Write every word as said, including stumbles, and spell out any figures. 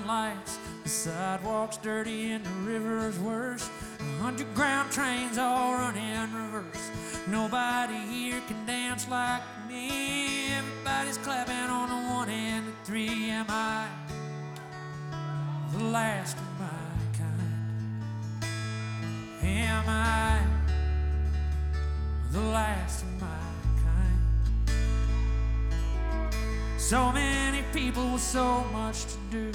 neon lights, the sidewalks dirty and the river's worse. Underground trains all run in reverse. Nobody here can dance like me. Everybody's clapping on the one and the three. Am I the last of my kind? Am I the last of my kind? So many people with so much to do,